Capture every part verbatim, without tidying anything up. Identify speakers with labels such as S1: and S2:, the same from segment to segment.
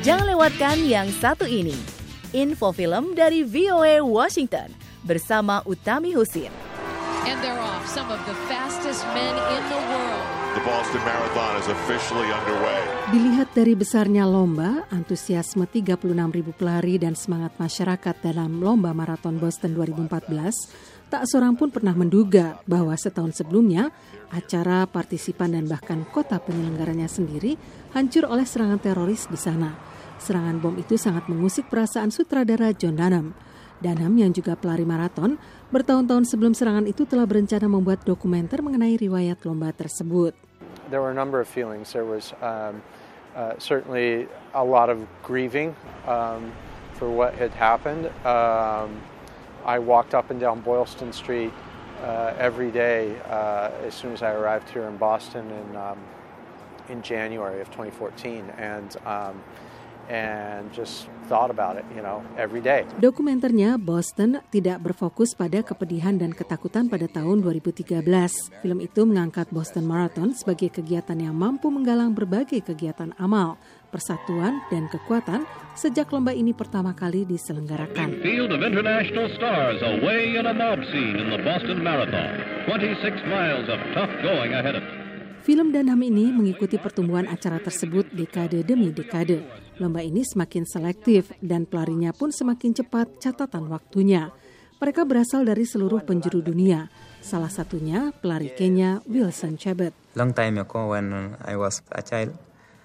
S1: Jangan lewatkan yang satu ini. Info film dari V O A Washington bersama Utami Husin.
S2: And they're off, some of the fastest men in the world.
S3: The Boston Marathon is officially underway.
S4: Dilihat dari besarnya lomba, antusiasme tiga puluh enam ribu pelari dan semangat masyarakat dalam lomba maraton Boston dua ribu empat belas, tak seorang pun pernah menduga bahwa setahun sebelumnya, acara, partisipan dan bahkan kota penyelenggaranya sendiri hancur oleh serangan teroris di sana. Serangan bom itu sangat mengusik perasaan sutradara John Dunham. Dunham yang juga pelari maraton, bertahun-tahun sebelum serangan itu telah berencana membuat dokumenter mengenai riwayat lomba tersebut.
S5: There were a number of feelings. There was um, uh, certainly a lot of grieving um, for what had happened. Um, I walked up and down Boylston Street uh, every day uh, as soon as I arrived here in Boston in um, in January of twenty fourteen, and um, and just thought about it, you know, every day.
S4: Dokumenternya Boston tidak berfokus pada kepedihan dan ketakutan pada tahun dua ribu tiga belas. Film itu mengangkat Boston Marathon sebagai kegiatan yang mampu menggalang berbagai kegiatan amal, persatuan dan kekuatan sejak lomba ini pertama kali diselenggarakan.
S6: Field of international stars away in a mob scene in the Boston Marathon. twenty-six miles of tough going ahead of it.
S4: Film Dunham ini mengikuti pertumbuhan acara tersebut dekade demi dekade. Lomba ini semakin selektif dan pelarinya pun semakin cepat catatan waktunya. Mereka berasal dari seluruh penjuru dunia. Salah satunya pelari Kenya Wilson Chebet.
S7: Long time ago when I was a child,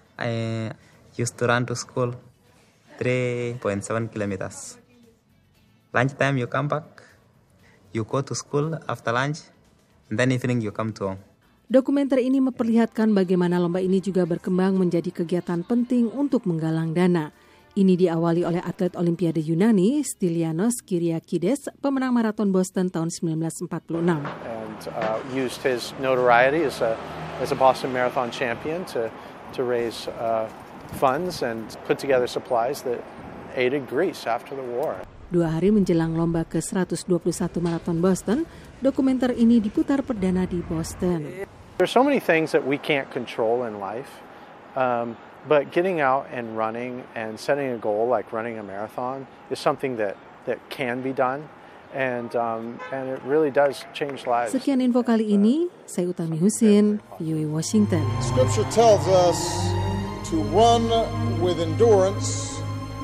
S7: I used to run to school three point seven kilometers. Lunchtime you come back, you go to school after lunch, and then evening you come to home.
S4: Dokumenter ini memperlihatkan bagaimana lomba ini juga berkembang menjadi kegiatan penting untuk menggalang dana. Ini diawali oleh atlet Olimpiade Yunani, Stylianos Kyriakides, pemenang maraton Boston tahun sembilan belas empat puluh enam.
S5: And uh, used his notoriety as a as a Boston Marathon champion to to raise uh, funds and put together supplies that aided Greece after the war.
S4: Dua hari menjelang lomba ke seratus dua puluh satu maraton Boston, dokumenter ini diputar perdana di Boston.
S5: There's so many things that we can't control in life, um, but getting out and running and setting a goal like running a marathon is something that, that can be done, and um, and it really does change lives.
S4: Sekian info kali ini, saya Utami Husin, V O A Washington.
S8: Scripture tells us to run with endurance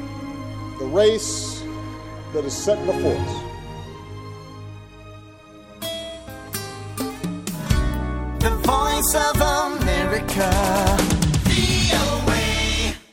S8: the race that is set before us.
S9: The voice of